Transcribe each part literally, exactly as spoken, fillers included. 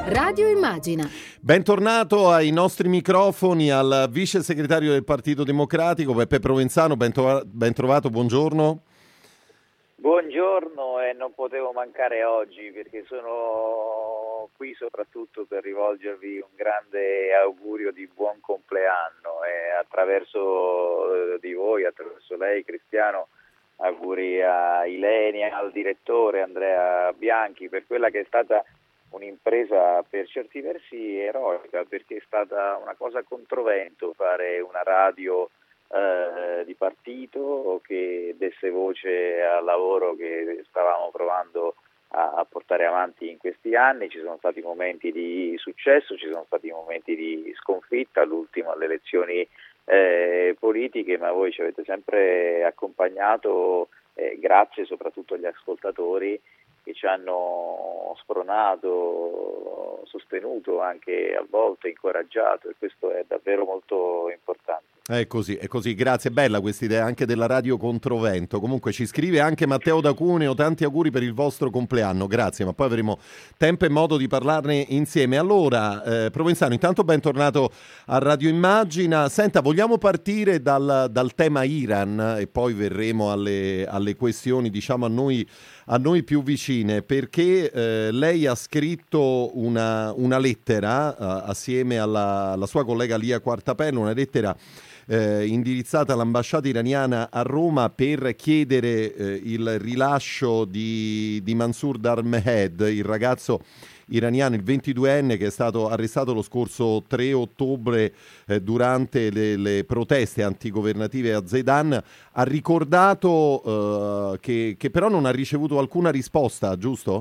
Radio Immagina. Bentornato ai nostri microfoni al vice segretario del Partito Democratico Peppe Provenzano, ben, trova- ben trovato, buongiorno. Buongiorno, e non potevo mancare oggi perché sono qui soprattutto per rivolgervi un grande augurio di buon compleanno e attraverso di voi, attraverso lei Cristiano, auguri a Ilenia, al direttore Andrea Bianchi per quella che è stata un'impresa per certi versi eroica, perché è stata una cosa controvento fare una radio eh, di partito che desse voce al lavoro che stavamo provando a, a portare avanti in questi anni. Ci sono stati momenti di successo, ci sono stati momenti di sconfitta, l'ultimo alle elezioni eh, politiche, ma voi ci avete sempre accompagnato, eh, grazie soprattutto agli ascoltatori che ci hanno spronato, sostenuto, anche a volte incoraggiato, e questo è davvero molto importante. È così, è così, grazie, bella questa idea anche della radio controvento. Comunque ci scrive anche Matteo da Cuneo, tanti auguri per il vostro compleanno, grazie, ma poi avremo tempo e modo di parlarne insieme. Allora, eh, Provenzano, intanto bentornato a Radio Immagina. Senta, vogliamo partire dal, dal tema Iran e poi verremo alle, alle questioni, diciamo, a noi, a noi più vicine, perché eh, lei ha scritto una, una lettera eh, assieme alla, alla sua collega Lia Quartapello, una lettera Eh, indirizzata all'ambasciata iraniana a Roma per chiedere eh, il rilascio di, di Mansour Darmehed, il ragazzo iraniano, il ventiduenne, che è stato arrestato lo scorso tre ottobre eh, durante le, le proteste antigovernative a Zeidan. Ha ricordato eh, che, che però non ha ricevuto alcuna risposta, giusto?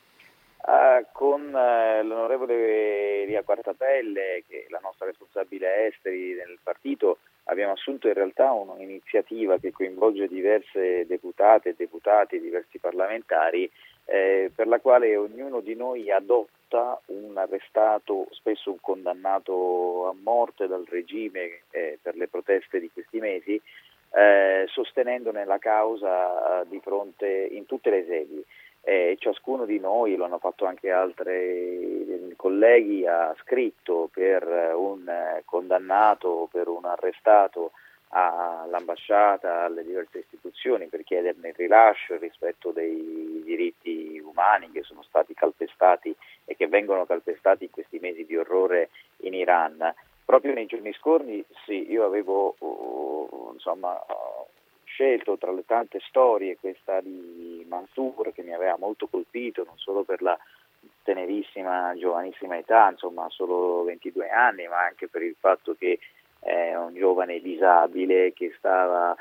Uh, con uh, l'onorevole Lia Quartapelle, che è la nostra responsabile esteri nel partito, abbiamo assunto in realtà un'iniziativa che coinvolge diverse deputate e deputati, diversi parlamentari, eh, per la quale ognuno di noi adotta un arrestato, spesso un condannato a morte dal regime eh, per le proteste di questi mesi, eh, sostenendone la causa di fronte in tutte le sedi. Eh, ciascuno di noi, lo hanno fatto anche altri colleghi, ha scritto per un condannato, per un arrestato all'ambasciata, alle diverse istituzioni, per chiederne il rilascio, il rispetto dei diritti umani che sono stati calpestati e che vengono calpestati in questi mesi di orrore in Iran. Proprio nei giorni scorsi sì, io avevo uh, insomma uh, scelto tra le tante storie questa di Mansour, che mi aveva molto colpito, non solo per la tenerissima, giovanissima età, insomma solo ventidue anni, ma anche per il fatto che è un giovane disabile che stava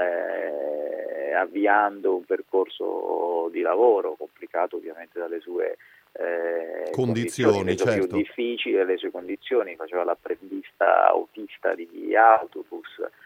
eh, avviando un percorso di lavoro complicato ovviamente dalle sue eh, condizioni, condizioni certo. più difficili, dalle sue condizioni, faceva l'apprendista autista di autobus,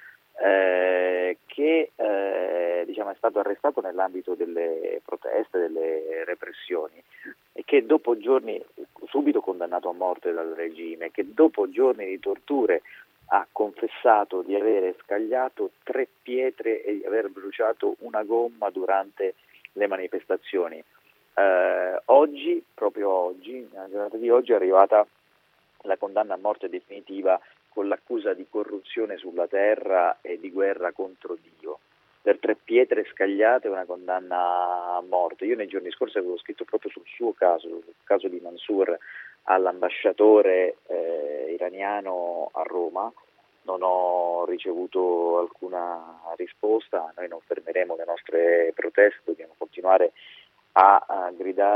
Eh, che eh, diciamo è stato arrestato nell'ambito delle proteste, delle repressioni, e che dopo giorni, subito condannato a morte dal regime, che dopo giorni di torture ha confessato di avere scagliato tre pietre e di aver bruciato una gomma durante le manifestazioni. Eh, oggi, proprio oggi, nella giornata di oggi, è arrivata la condanna a morte definitiva con l'accusa di corruzione sulla terra e di guerra contro Dio. Per tre pietre scagliate una condanna a morte. Io nei giorni scorsi avevo scritto proprio sul suo caso, sul caso di Mansour, all'ambasciatore eh, iraniano a Roma. Non ho ricevuto alcuna risposta, noi non fermeremo le nostre proteste, dobbiamo continuare a, a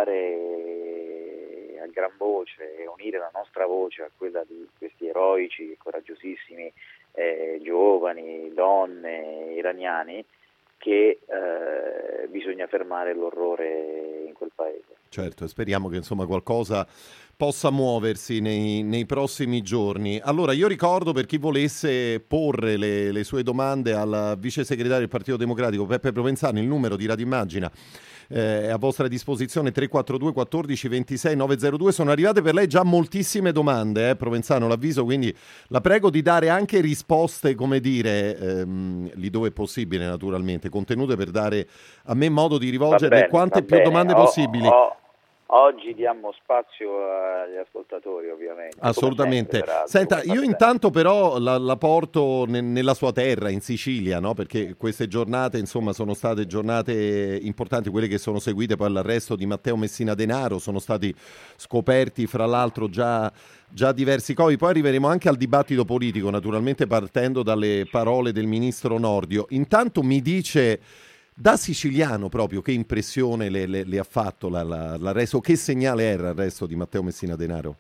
gridare a gran voce e unire la nostra voce a quella di questi eroici, coraggiosissimi eh, giovani, donne iraniani, che eh, bisogna fermare l'orrore in quel paese. Certo, speriamo che insomma qualcosa possa muoversi nei, nei prossimi giorni. Allora io ricordo, per chi volesse porre le, le sue domande al vice segretario del Partito Democratico Peppe Provenzano, il numero di Radio Immagina eh, è a vostra disposizione, tre quattro due quattordici ventisei novecentodue. Sono arrivate per lei già moltissime domande, eh, Provenzano, l'avviso, quindi la prego di dare anche risposte, come dire, ehm, lì dove è possibile naturalmente, contenute, per dare a me modo di rivolgere bene, quante più bene. domande ho, possibili. Ho... Oggi diamo spazio agli ascoltatori, ovviamente. Assolutamente. Sempre, Senta, io intanto però la, la porto ne, nella sua terra, in Sicilia, no? Perché queste giornate, insomma, sono state giornate importanti, quelle che sono seguite poi all'arresto di Matteo Messina Denaro, sono stati scoperti, fra l'altro, già, già diversi covi. Poi arriveremo anche al dibattito politico, naturalmente partendo dalle parole del ministro Nordio. Intanto mi dice... Da siciliano proprio, che impressione le, le, le ha fatto la, la, l'arresto? Che segnale era l'arresto di Matteo Messina Denaro?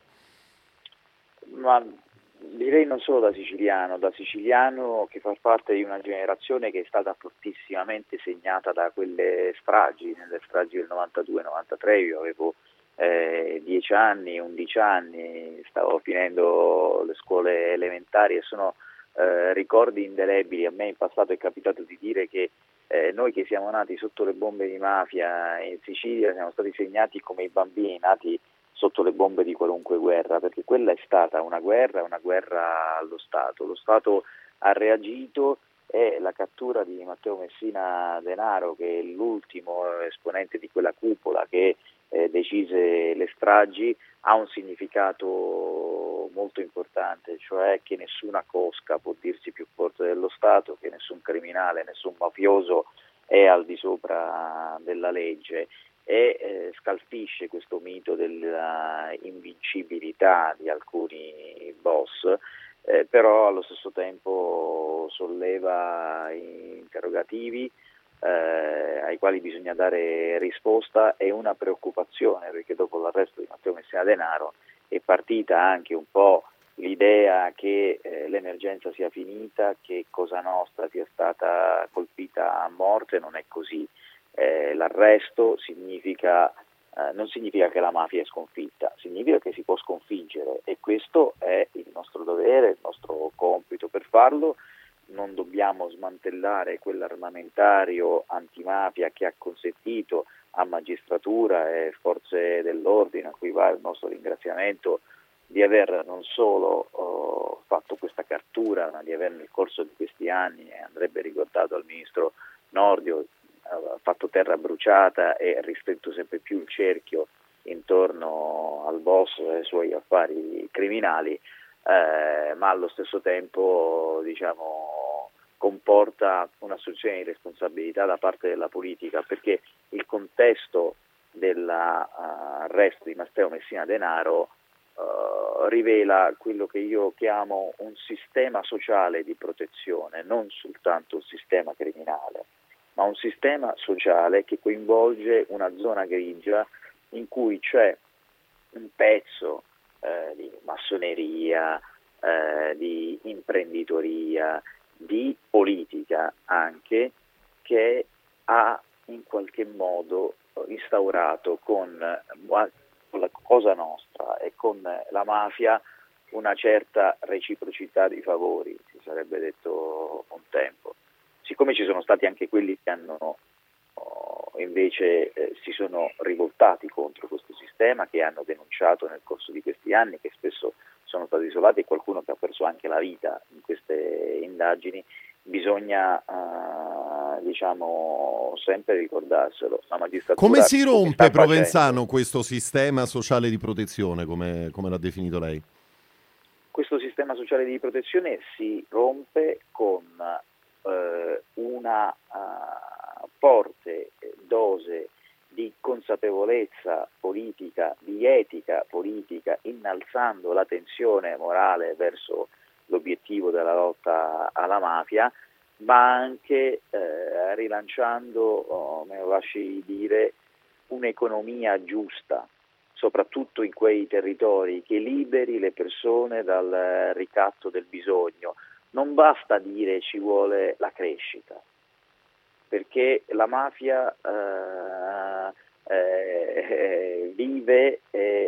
Ma direi non solo da siciliano, da siciliano che fa parte di una generazione che è stata fortissimamente segnata da quelle stragi, nelle stragi del novantadue novantatré. Io avevo eh, dieci anni, undici anni, stavo finendo le scuole elementari e sono eh, ricordi indelebili. A me in passato è capitato di dire che Eh, noi che siamo nati sotto le bombe di mafia in Sicilia siamo stati segnati come i bambini nati sotto le bombe di qualunque guerra, perché quella è stata una guerra, una guerra allo Stato. Lo Stato ha reagito e la cattura di Matteo Messina Denaro, che è l'ultimo esponente di quella cupola che eh, decise le stragi, ha un significato molto importante, cioè che nessuna cosca può dirsi più forte dello Stato, che nessun criminale, nessun mafioso è al di sopra della legge e eh, scalfisce questo mito della invincibilità di alcuni boss, eh, però allo stesso tempo solleva interrogativi Eh, ai quali bisogna dare risposta e una preoccupazione, perché dopo l'arresto di Matteo Messina Denaro è partita anche un po' l'idea che eh, l'emergenza sia finita, che Cosa Nostra sia stata colpita a morte. Non è così. Eh, l'arresto significa eh, non significa che la mafia è sconfitta, significa che si può sconfiggere e questo è il nostro dovere, il nostro compito. Per farlo non dobbiamo smantellare quell'armamentario antimafia che ha consentito a magistratura e forze dell'ordine, a cui va il nostro ringraziamento, di aver non solo oh, fatto questa cattura, ma di aver nel corso di questi anni, e andrebbe ricordato al ministro Nordio, eh, fatto terra bruciata e ristretto sempre più il cerchio intorno al boss e ai suoi affari criminali. Eh, ma allo stesso tempo diciamo, comporta un'assunzione di responsabilità da parte della politica, perché il contesto dell'arresto uh, di Matteo Messina Denaro uh, rivela quello che io chiamo un sistema sociale di protezione, non soltanto un sistema criminale, ma un sistema sociale che coinvolge una zona grigia in cui c'è un pezzo Eh, di massoneria, eh, di imprenditoria, di politica anche, che ha in qualche modo instaurato con, con la Cosa Nostra e con la mafia una certa reciprocità di favori, si sarebbe detto un tempo. Siccome ci sono stati anche quelli che hanno invece eh, si sono rivoltati contro questo sistema, che hanno denunciato nel corso di questi anni, che spesso sono stati isolati e qualcuno che ha perso anche la vita in queste indagini, bisogna uh, diciamo sempre ricordarselo. La magistratura come si rompe, come Provenzano, questo sistema sociale di protezione, come, come l'ha definito lei? Questo sistema sociale di protezione si rompe con uh, una uh, forte dose di consapevolezza politica, di etica politica, innalzando la tensione morale verso l'obiettivo della lotta alla mafia, ma anche eh, rilanciando, oh, me lo lasci dire, un'economia giusta, soprattutto in quei territori, che liberi le persone dal ricatto del bisogno. Non basta dire ci vuole la crescita, perché la mafia eh, eh, vive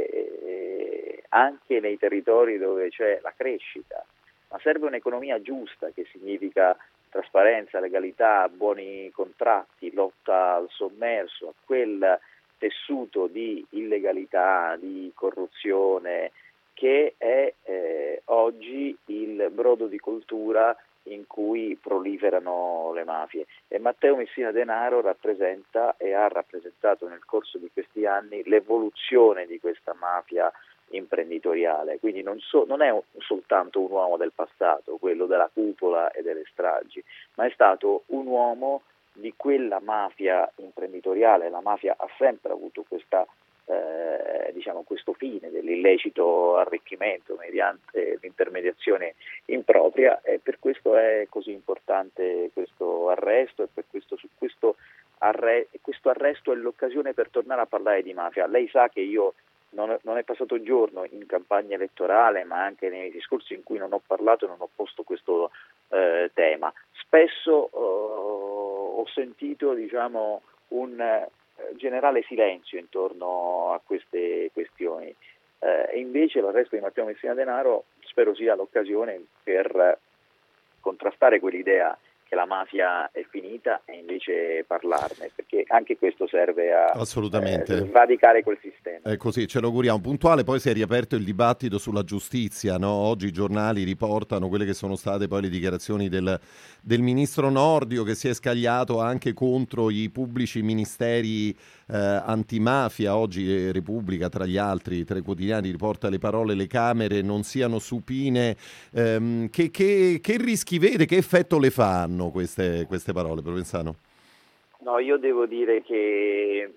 eh, anche nei territori dove c'è la crescita, ma serve un'economia giusta, che significa trasparenza, legalità, buoni contratti, lotta al sommerso, a quel tessuto di illegalità, di corruzione che è eh, oggi il brodo di coltura in cui proliferano le mafie, e Matteo Messina Denaro rappresenta e ha rappresentato nel corso di questi anni l'evoluzione di questa mafia imprenditoriale, quindi non, so, non è un, soltanto un uomo del passato, quello della cupola e delle stragi, ma è stato un uomo di quella mafia imprenditoriale. La mafia ha sempre avuto questa, eh, diciamo, questo fine dell'illecito arricchimento mediante l'intermediazione impropria, e per questo è così importante questo arresto, e per questo su questo, arre- questo arresto è l'occasione per tornare a parlare di mafia. Lei sa che io non, non è passato giorno in campagna elettorale, ma anche nei discorsi in cui non ho parlato e non ho posto questo eh, tema. Spesso eh, ho sentito, diciamo, un eh, generale silenzio intorno a queste questioni, eh, e invece l'arresto di Matteo Messina Denaro spero sia l'occasione per contrastare quell'idea che la mafia è finita e invece parlarne, perché anche questo serve a Assolutamente. eh, sradicare quel sistema. È così, ce lo auguriamo. Puntuale, poi si è riaperto il dibattito sulla giustizia, no? Oggi i giornali riportano quelle che sono state poi le dichiarazioni del, del ministro Nordio, che si è scagliato anche contro i pubblici ministeri eh, antimafia. Oggi eh, Repubblica, tra gli altri, tra i quotidiani, riporta le parole: le Camere non siano supine. Ehm, che, che, che rischi vede, che effetto le fanno queste, queste parole, Provenzano? No, io devo dire che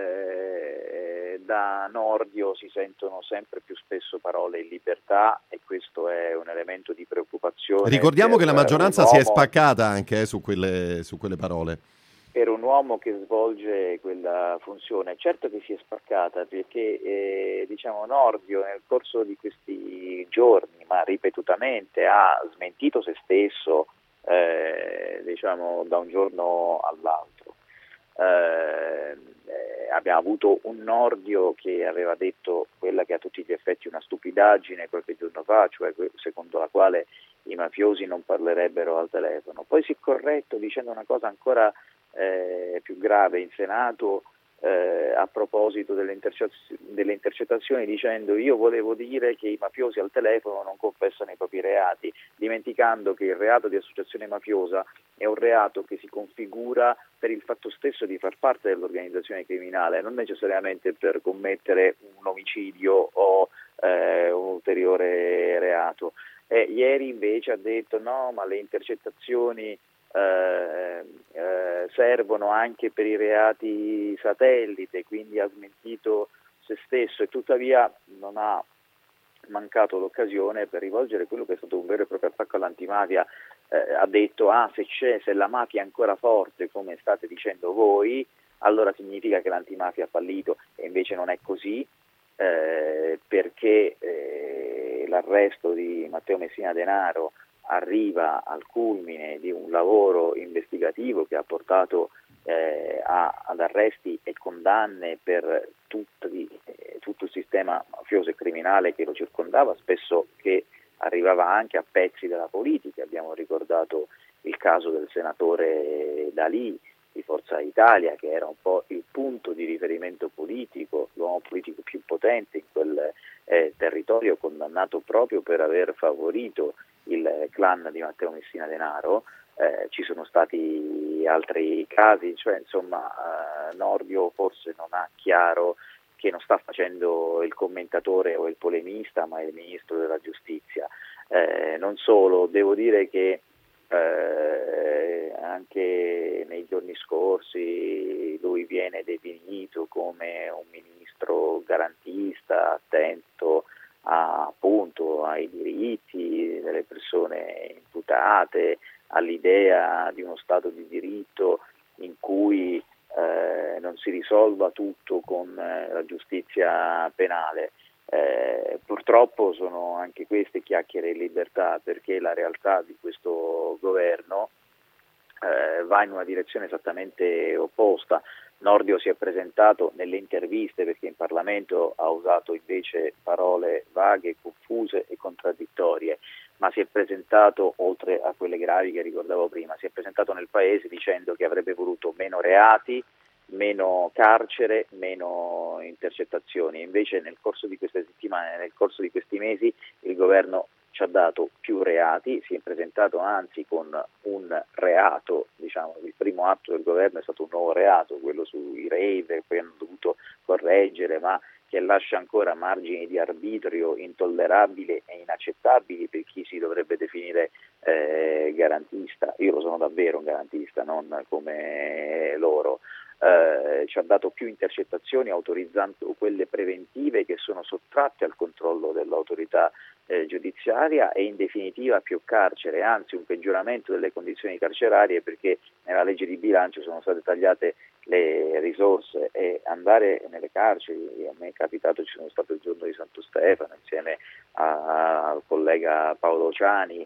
eh, da Nordio si sentono sempre più spesso parole in libertà, e questo è un elemento di preoccupazione. Ricordiamo che la maggioranza si è uomo, spaccata anche eh, su, quelle, su quelle parole. Per un uomo che svolge quella funzione, certo che si è spaccata, perché eh, diciamo Nordio nel corso di questi giorni, ma ripetutamente, ha smentito se stesso, eh, diciamo da un giorno all'altro. Eh, eh, abbiamo avuto un Nordio che aveva detto quella che a tutti gli effetti una stupidaggine qualche giorno fa, cioè secondo la quale i mafiosi non parlerebbero al telefono. Poi si è corretto dicendo una cosa ancora eh, più grave in Senato eh, a proposito delle, intercez- delle intercettazioni, dicendo: io volevo dire che i mafiosi al telefono non confessano i propri reati, dimenticando che il reato di associazione mafiosa è un reato che si configura per il fatto stesso di far parte dell'organizzazione criminale, non necessariamente per commettere un omicidio o eh, un ulteriore reato. Eh, ieri invece ha detto no, ma le intercettazioni eh, eh, servono anche per i reati satellite, quindi ha smentito se stesso, e tuttavia non ha mancato l'occasione per rivolgere quello che è stato un vero e proprio attacco all'antimafia. Eh, ha detto ah se c'è, se la mafia è ancora forte come state dicendo voi, allora significa che l'antimafia ha fallito, e invece non è così, eh, perché eh, l'arresto di Matteo Messina Denaro arriva al culmine di un lavoro investigativo che ha portato eh, a, ad arresti e condanne per tutti, eh, tutto il sistema mafioso e criminale che lo circondava, spesso che arrivava anche a pezzi della politica. Abbiamo ricordato il caso del senatore D'Alì di Forza Italia, che era un po' il punto di riferimento politico, l'uomo politico più potente in quel eh, territorio, condannato proprio per aver favorito il clan di Matteo Messina Denaro. Eh, ci sono stati altri casi, cioè insomma eh, Nordio forse non ha chiaro che non sta facendo il commentatore o il polemista, ma il ministro della giustizia. Eh, non solo, devo dire che eh, anche nei giorni scorsi lui viene definito come un ministro garantista, attento a, appunto ai diritti delle persone imputate, all'idea di uno Stato di diritto in cui eh, non si risolva tutto con eh, la giustizia penale. Eh, purtroppo sono anche queste chiacchiere in libertà, perché la realtà di questo governo eh, va in una direzione esattamente opposta. Nordio si è presentato nelle interviste, perché in Parlamento ha usato invece parole vaghe, confuse e contraddittorie, ma si è presentato, oltre a quelle gravi che ricordavo prima, si è presentato nel Paese dicendo che avrebbe voluto meno reati, meno carcere, meno intercettazioni. Invece nel corso di queste settimane, nel corso di questi mesi, il governo ci ha dato più reati, si è presentato anzi con un reato, diciamo il primo atto del governo è stato un nuovo reato, quello sui rave, che poi hanno dovuto correggere, ma che lascia ancora margini di arbitrio intollerabili e inaccettabili per chi si dovrebbe definire eh, garantista. Io lo sono davvero un garantista, non come loro. Eh, ci ha dato più intercettazioni autorizzando quelle preventive che sono sottratte al controllo dell'autorità eh, giudiziaria e in definitiva più carcere, anzi un peggioramento delle condizioni carcerarie, perché nella legge di bilancio sono state tagliate le risorse e andare nelle carceri, a me è capitato, ci sono stato il giorno di Santo Stefano insieme a, al collega Paolo Ciani,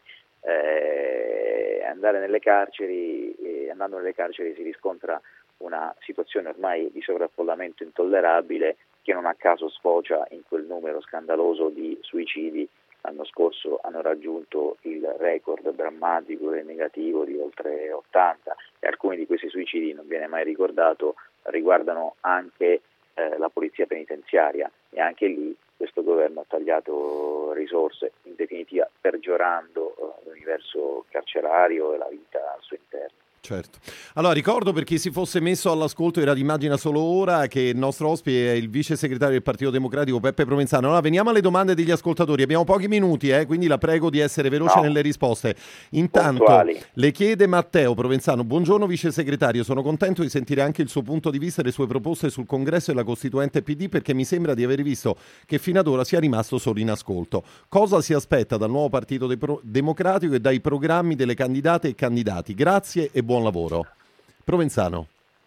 eh, andare nelle carceri, eh, andando nelle carceri si riscontra una situazione ormai di sovraffollamento intollerabile che non a caso sfocia in quel numero scandaloso di suicidi. L'anno scorso hanno raggiunto il record drammatico e negativo di oltre ottanta e alcuni di questi suicidi, non viene mai ricordato, riguardano anche eh, la polizia penitenziaria e anche lì questo governo ha tagliato risorse, in definitiva peggiorando eh, l'universo carcerario e la vita al suo interno. Certo. Allora ricordo per chi si fosse messo all'ascolto era di Immagina Solo Ora che il nostro ospite è il vice segretario del Partito Democratico Peppe Provenzano. Allora veniamo alle domande degli ascoltatori, abbiamo pochi minuti eh, quindi la prego di essere veloce no. nelle risposte. Intanto Puntuali. Le chiede Matteo Provenzano: buongiorno vice segretario, sono contento di sentire anche il suo punto di vista e le sue proposte sul congresso della Costituente P D, perché mi sembra di aver visto che fino ad ora sia rimasto solo in ascolto. Cosa si aspetta dal nuovo Partito De- Democratico e dai programmi delle candidate e candidati? Grazie e buon buon lavoro. Provenzano.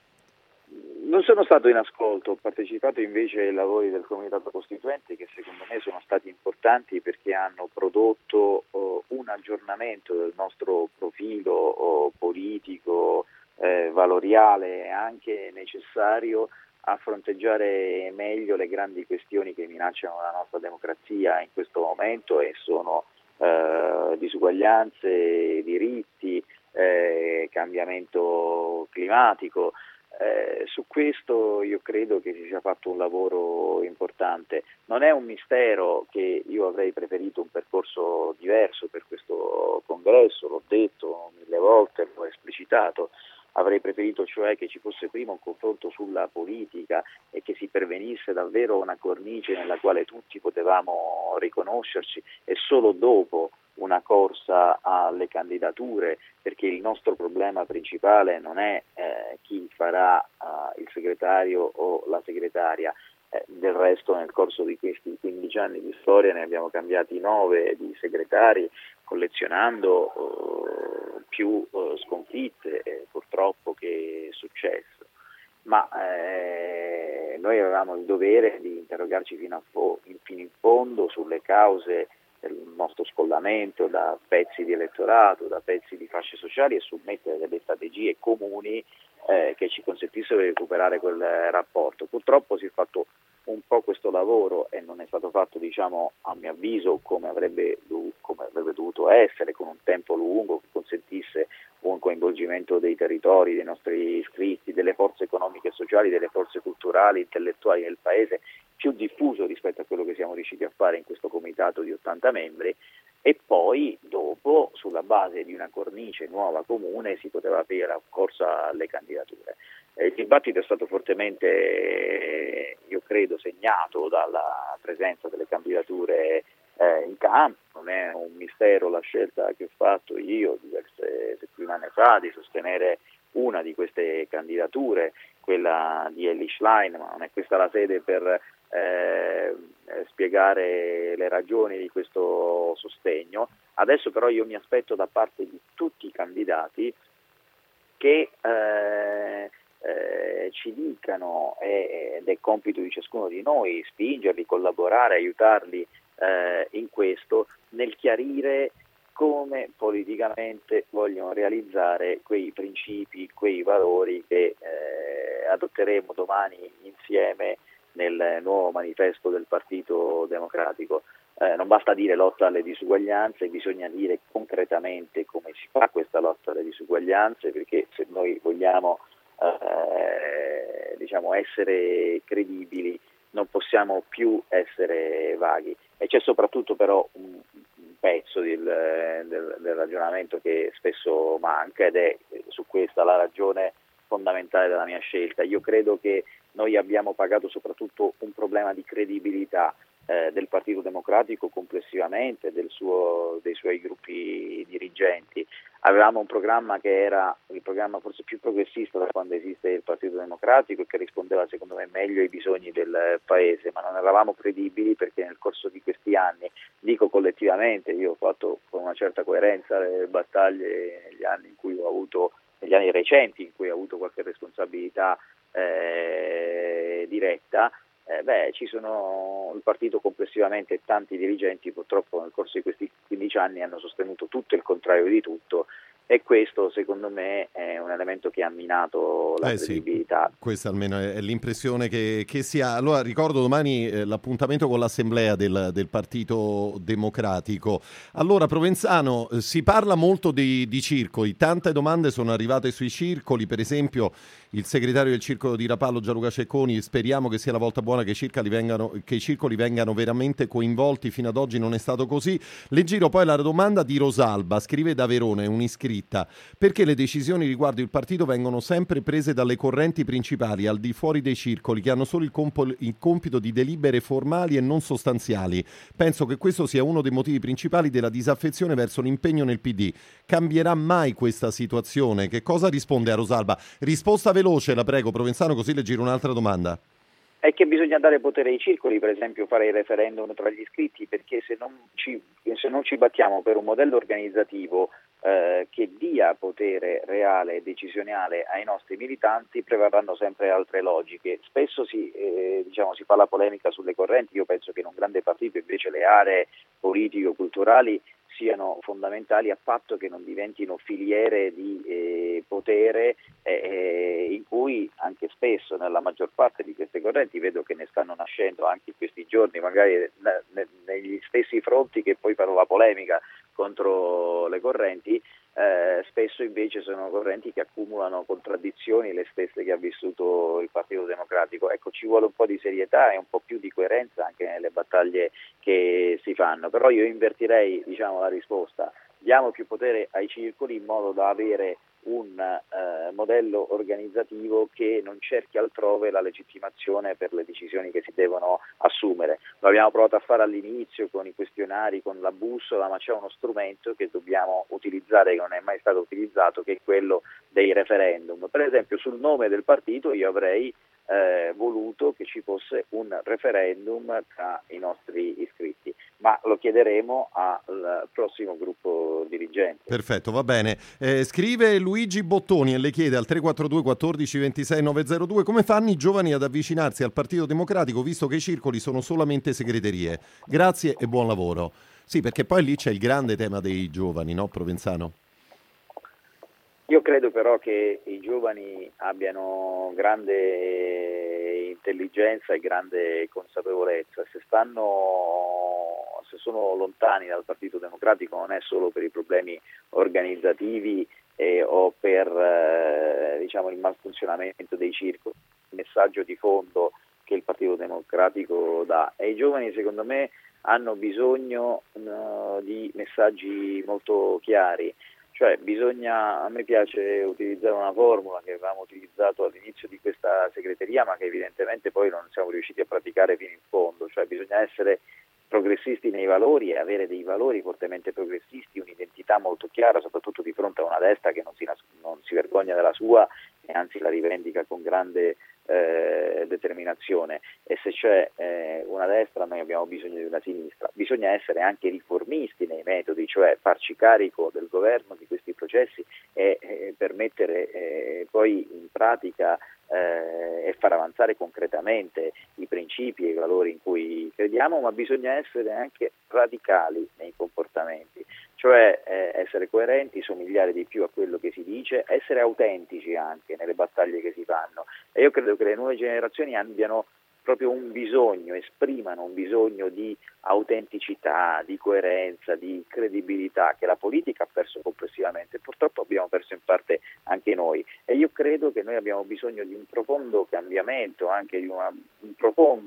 Non sono stato in ascolto, ho partecipato invece ai lavori del Comitato Costituente che secondo me sono stati importanti perché hanno prodotto oh, un aggiornamento del nostro profilo oh, politico, eh, valoriale e anche necessario a fronteggiare meglio le grandi questioni che minacciano la nostra democrazia in questo momento e sono eh, disuguaglianze, diritti, Eh, cambiamento climatico. Eh, su questo io credo che si sia fatto un lavoro importante. Non è un mistero che io avrei preferito un percorso diverso per questo congresso, l'ho detto mille volte, l'ho esplicitato. Avrei preferito cioè che ci fosse prima un confronto sulla politica e che si pervenisse davvero una cornice nella quale tutti potevamo riconoscerci e solo dopo una corsa alle candidature, perché il nostro problema principale non è eh, chi farà eh, il segretario o la segretaria. Eh, del resto nel corso di questi quindici anni di storia ne abbiamo cambiati nove di segretari, collezionando eh, più eh, sconfitte eh, purtroppo che successo. Ma eh, noi avevamo il dovere di interrogarci fino, a fo- fino in fondo sulle cause del nostro scollamento da pezzi di elettorato, da pezzi di fasce sociali e submettere delle strategie comuni eh, che ci consentissero di recuperare quel rapporto. Purtroppo si è fatto un po' questo lavoro e non è stato fatto, diciamo, a mio avviso come avrebbe, come avrebbe dovuto essere, con un tempo lungo che consentisse un coinvolgimento dei territori, dei nostri iscritti, delle forze economiche e sociali, delle forze culturali, intellettuali del paese, più diffuso rispetto a quello che siamo riusciti a fare in questo comitato di ottanta membri, e poi dopo, sulla base di una cornice nuova comune, si poteva aprire la corsa alle candidature. Eh, il dibattito è stato fortemente, eh, io credo, segnato dalla presenza delle candidature eh, in campo. Non è un mistero la scelta che ho fatto io diverse settimane fa di sostenere una di queste candidature, quella di Elly Schlein, ma non è questa la sede per eh, spiegare le ragioni di questo sostegno. Adesso però io mi aspetto da parte di tutti i candidati che eh, eh, ci dicano, eh, ed è compito di ciascuno di noi, spingerli, collaborare, aiutarli eh, in questo, nel chiarire come politicamente vogliono realizzare quei principi, quei valori che eh, adotteremo domani insieme nel nuovo manifesto del Partito Democratico. Eh, non basta dire lotta alle disuguaglianze, bisogna dire concretamente come si fa questa lotta alle disuguaglianze, perché se noi vogliamo eh, diciamo essere credibili non possiamo più essere vaghi. E c'è soprattutto però un pezzo del, del, del ragionamento che spesso manca, ed è su questa la ragione fondamentale della mia scelta. Io credo che noi abbiamo pagato soprattutto un problema di credibilità eh, del Partito Democratico complessivamente, del suo, dei suoi gruppi dirigenti. Avevamo un programma che era il programma forse più progressista da quando esiste il Partito Democratico e che rispondeva secondo me meglio ai bisogni del Paese, ma non eravamo credibili perché nel corso di questi anni, dico collettivamente, io ho fatto con una certa coerenza le battaglie negli anni in cui ho avuto, negli anni recenti in cui ho avuto qualche responsabilità eh, diretta, eh, beh, ci sono il partito complessivamente, tanti dirigenti purtroppo nel corso di questi quindici anni hanno sostenuto tutto il contrario di tutto, e questo secondo me è un elemento che ha minato la eh credibilità. Sì, questa almeno è l'impressione che, che si ha. Allora ricordo domani eh, l'appuntamento con l'assemblea del, del Partito Democratico. Allora Provenzano, eh, si parla molto di, di circoli, tante domande sono arrivate sui circoli, per esempio il segretario del circolo di Rapallo Gianluca Cecconi: speriamo che sia la volta buona che i circoli vengano, che i circoli vengano veramente coinvolti, fino ad oggi non è stato così. Le giro poi la domanda di Rosalba, scrive da Verona, è un'iscritta: perché le decisioni riguardo il partito vengono sempre prese dalle correnti principali al di fuori dei circoli, che hanno solo il, compo- il compito di delibere formali e non sostanziali? Penso che questo sia uno dei motivi principali della disaffezione verso l'impegno nel P D. Cambierà mai questa situazione? Che cosa risponde a Rosalba? Risposta veloce, la prego, Provenzano, così le giro un'altra domanda. È che bisogna dare potere ai circoli, per esempio fare il referendum tra gli iscritti, perché se non ci, se non ci battiamo per un modello organizzativo eh, che dia potere reale e decisionale ai nostri militanti, prevarranno sempre altre logiche. Spesso si, eh, diciamo, si fa la polemica sulle correnti. Io penso che in un grande partito invece le aree politico-culturali siano fondamentali, a patto che non diventino filiere di eh, potere eh, in cui anche spesso, nella maggior parte di queste correnti, vedo che ne stanno nascendo anche in questi giorni, magari ne, ne, negli stessi fronti che poi fanno la polemica contro le correnti, eh, spesso invece sono correnti che accumulano contraddizioni, le stesse che ha vissuto il Partito Democratico. Ecco, ci vuole un po' di serietà e un po' più di coerenza anche nelle battaglie che si fanno, però io invertirei, diciamo, la risposta: diamo più potere ai circoli in modo da avere un eh, modello organizzativo che non cerchi altrove la legittimazione per le decisioni che si devono assumere. Lo abbiamo provato a fare all'inizio con i questionari, con la bussola, ma c'è uno strumento che dobbiamo utilizzare, che non è mai stato utilizzato, che è quello dei referendum. Per esempio sul nome del partito io avrei Eh, voluto che ci fosse un referendum tra i nostri iscritti, ma lo chiederemo al prossimo gruppo dirigente. Perfetto, va bene. Eh, scrive Luigi Bottoni e le chiede al tre quattro due quattordici ventisei novecentodue come fanno i giovani ad avvicinarsi al Partito Democratico, visto che i circoli sono solamente segreterie. Grazie e buon lavoro. Sì, perché poi lì c'è il grande tema dei giovani, no, Provenzano? Io credo però che i giovani abbiano grande intelligenza e grande consapevolezza. Se stanno, se sono lontani dal Partito Democratico non è solo per i problemi organizzativi eh, o per eh, diciamo il malfunzionamento dei circoli. Il messaggio di fondo che il Partito Democratico dà, e i giovani secondo me hanno bisogno uh, di messaggi molto chiari. Cioè bisogna, a me piace utilizzare una formula che avevamo utilizzato all'inizio di questa segreteria, ma che evidentemente poi non siamo riusciti a praticare fino in fondo, cioè bisogna essere progressisti nei valori e avere dei valori fortemente progressisti, un'identità molto chiara, soprattutto di fronte a una destra che non si, non si vergogna della sua e anzi la rivendica con grande eh, determinazione. E se c'è eh, una destra noi abbiamo bisogno di una sinistra. Bisogna essere anche riformisti nei metodi, cioè farci carico del governo di questi processi e eh, permettere eh, poi in pratica eh, e far avanzare concretamente i principi e i valori in cui crediamo, ma bisogna essere anche radicali nei comportamenti, cioè eh, essere coerenti, somigliare di più a quello che si dice, essere autentici anche nelle battaglie che si fanno. E io credo che le nuove generazioni abbiano proprio un bisogno, esprimano un bisogno di autenticità, di coerenza, di credibilità che la politica ha perso complessivamente. Purtroppo abbiamo perso in parte anche noi, e io credo che noi abbiamo bisogno di un profondo cambiamento, anche di una, un profondo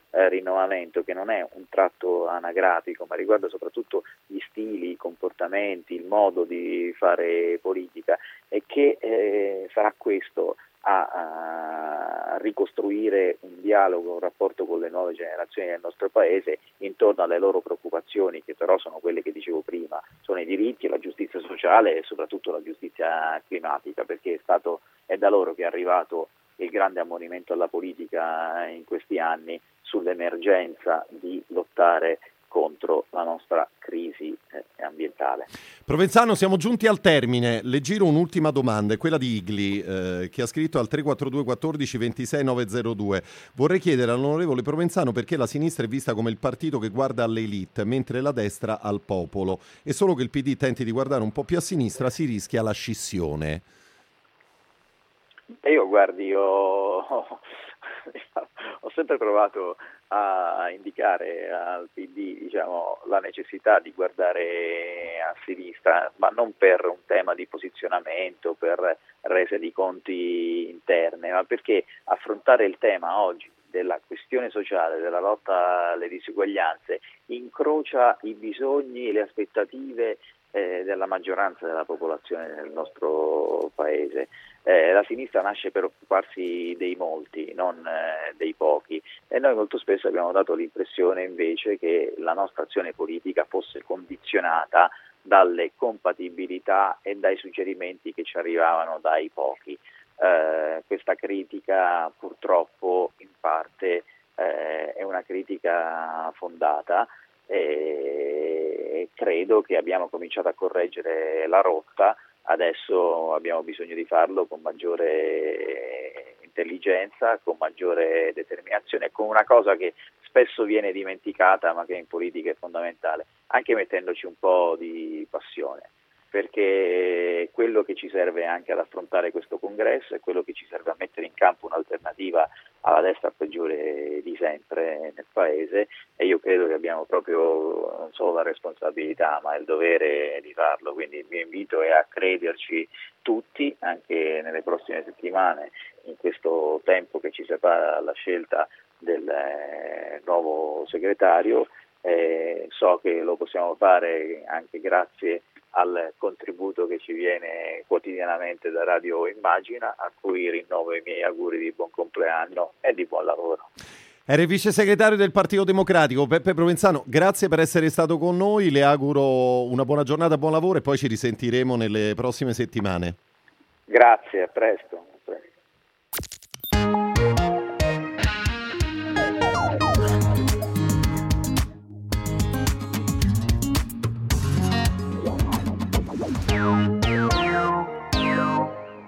eh, rinnovamento, che non è un tratto anagrafico, ma riguarda soprattutto gli stili, i comportamenti, il modo di fare politica, e che eh, sarà questo a, a ricostruire un dialogo, un rapporto con le nuove generazioni del nostro paese intorno alle loro preoccupazioni, che però sono quelle che dicevo prima, sono i diritti, la giustizia sociale e soprattutto la giustizia climatica, perché è stato è da loro che è arrivato il grande ammonimento alla politica in questi anni sull'emergenza di lottare contro la nostra crisi eh, ambientale. Provenzano, siamo giunti al termine. Le giro un'ultima domanda, è quella di Igli, eh, che ha scritto al tre quattro due quattordici ventisei novecentodue. Vorrei chiedere all'onorevole Provenzano perché la sinistra è vista come il partito che guarda alle elite, mentre la destra al popolo, e solo che il P D tenti di guardare un po' più a sinistra si rischia la scissione. E io, guardi, io ho, ho sempre provato a indicare al P D, diciamo, la necessità di guardare a sinistra, ma non per un tema di posizionamento, per rese di conti interne, ma perché affrontare il tema oggi della questione sociale, della lotta alle disuguaglianze, incrocia i bisogni e le aspettative eh, della maggioranza della popolazione del nostro paese. Eh, la sinistra nasce per occuparsi dei molti, non eh, dei pochi, e noi molto spesso abbiamo dato l'impressione invece che la nostra azione politica fosse condizionata dalle compatibilità e dai suggerimenti che ci arrivavano dai pochi. Eh, questa critica purtroppo in parte eh, è una critica fondata, e credo che abbiamo cominciato a correggere la rotta. Adesso abbiamo bisogno di farlo con maggiore intelligenza, con maggiore determinazione, con una cosa che spesso viene dimenticata ma che in politica è fondamentale, anche mettendoci un po' di passione, perché quello che ci serve anche ad affrontare questo congresso è quello che ci serve a mettere in campo un'alternativa alla destra peggiore di sempre nel Paese, e io credo che abbiamo proprio non solo la responsabilità ma il dovere di farlo, quindi il mio invito è a crederci tutti anche nelle prossime settimane, in questo tempo che ci separa dalla scelta del eh, nuovo segretario. Eh, so che lo possiamo fare anche grazie al contributo che ci viene quotidianamente da Radio Immagina, a cui rinnovo i miei auguri di buon compleanno e di buon lavoro. Era il vice segretario del Partito Democratico Peppe Provenzano, grazie per essere stato con noi, le auguro una buona giornata, buon lavoro e poi ci risentiremo nelle prossime settimane. Grazie, a presto.